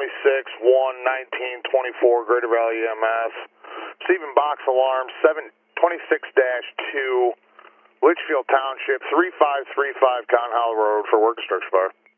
26-1-1924, Greater Valley EMS. Receiving box alarm 726-2, Litchfield Township, 3535 Con Hollow Road for work destruction fire.